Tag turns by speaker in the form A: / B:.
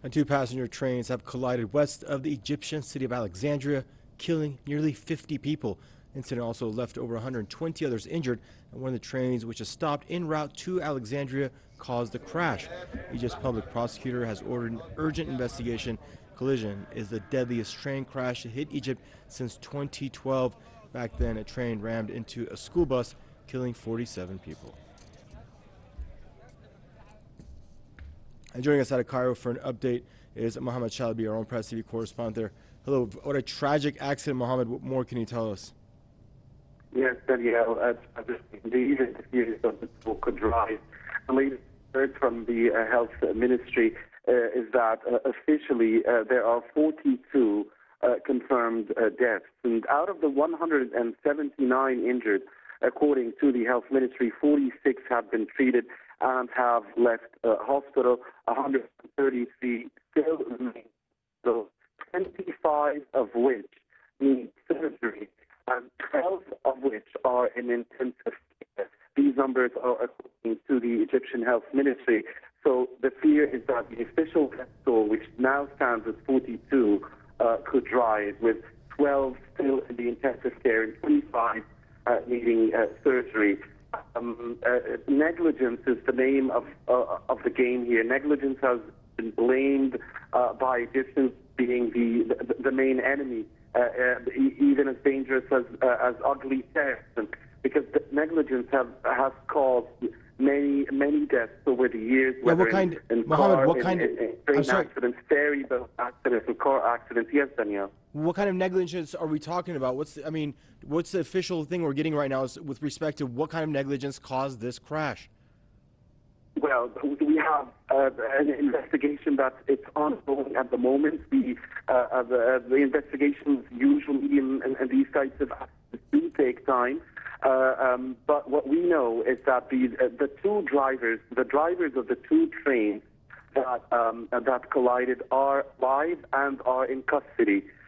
A: And two passenger trains have collided west of the Egyptian city of Alexandria, killing nearly 50 people. The incident also left over 120 others injured, and one of the trains, which is stopped en route to Alexandria, caused the crash. Egypt's public prosecutor has ordered an urgent investigation. Collision is the deadliest train crash to hit Egypt since 2012. Back then, a train rammed into a school bus, killing 47 people. And joining us out of Cairo for an update is Mohammed Chalabi, our own Press TV correspondent there. Hello, what a tragic accident, Mohammed. What more can you tell us?
B: Yes, Danielle, indeed, the series of people could rise. The latest word from the Health Ministry is that officially there are 42 confirmed deaths. And out of the 179 injured, according to the Health Ministry, 46 have been treated and have left hospital. 133 still remain. So 25 of which need surgery, and 12 of which are in intensive care. These numbers are according to the Egyptian Health Ministry. So the fear is that the official death toll, which now stands at 42, could rise, with 12 still in the intensive care and 25 needing surgery. Negligence is the name of the game here. Negligence has been blamed by Egyptians being the main enemy, even as dangerous as ugly terrorism, because the negligence has caused many deaths over the years, whether in train accidents, ferry boat accidents, and car accidents. Yes, Danielle.
A: What kind of negligence are we talking about? What's the official thing we're getting right now with respect to what kind of negligence caused this crash?
B: Well, we have an investigation that it's ongoing at the moment. The investigations usually in these types of accidents do take time. But what we know is that the drivers of the two trains that collided are alive and are in custody.